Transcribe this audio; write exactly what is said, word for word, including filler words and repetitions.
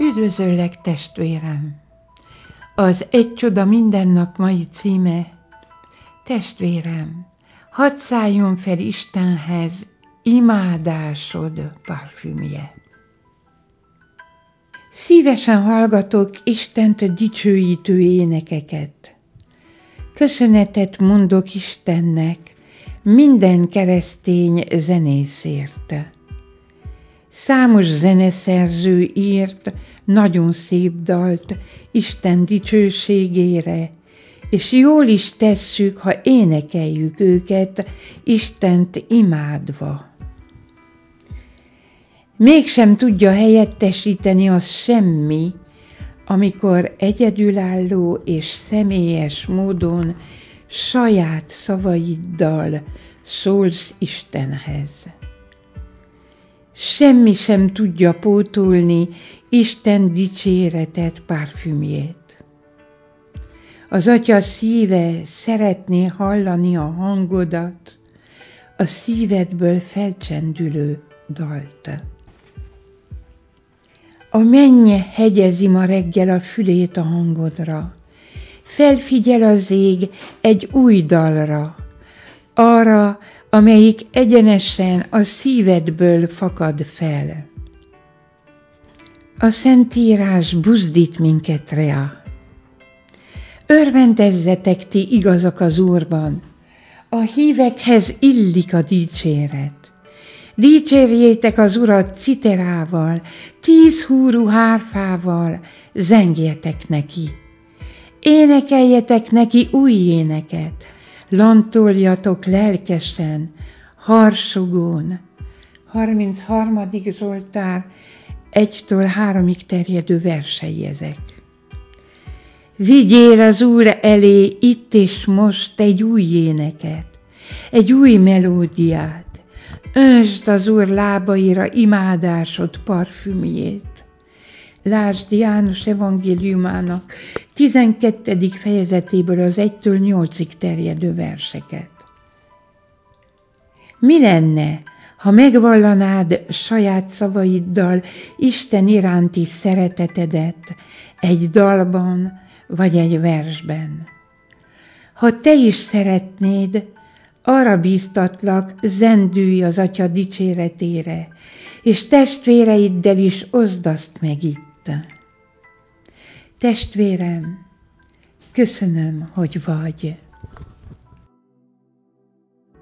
Üdvözöllek, testvérem! Az Egy csoda minden nap mai címe: testvérem, hadd szálljon fel Istenhez imádásod parfümje. Szívesen hallgatok Istent dicsőítő énekeket. Köszönetet mondok Istennek minden keresztény zenészért. Számos zeneszerző írt nagyon szép dalt Isten dicsőségére, és jól is tesszük, ha énekeljük őket Istent imádva. Mégsem tudja helyettesíteni az semmi, amikor egyedülálló és személyes módon saját szavaiddal szólsz Istenhez. Semmi sem tudja pótolni Isten dicséretet, parfümjét. Az Atya szíve szeretné hallani a hangodat, a szívedből felcsendülő dalt. A menny hegyezi ma reggel a fülét a hangodra, felfigyel az ég egy új dalra, arra, amelyik egyenesen a szívedből fakad fel. A Szentírás buzdít minket rá. Örvendezzetek ti igazak az Úrban, a hívekhez illik a dicséret. Dicsérjétek az Urat citerával, tíz húrú hárfával, zengjetek neki. Énekeljetek neki új éneket, lantoljatok lelkesen, harsogón. harmincharmadik Zsoltár, egytől háromig terjedő versei ezek. Vigyél az Úr elé itt és most egy új éneket, egy új melódiát, öntsd az Úr lábaira imádásod parfümjét. Lásd János evangéliumának tizenkettedik fejezetéből az egytől nyolcig terjedő verseket. Mi lenne, ha megvallanád saját szavaiddal Isten iránti szeretetedet egy dalban vagy egy versben? Ha te is szeretnéd, arra bíztatlak, zendülj az Atya dicséretére, és testvéreiddel is oszd azt meg itt. Testvérem, köszönöm, hogy vagy.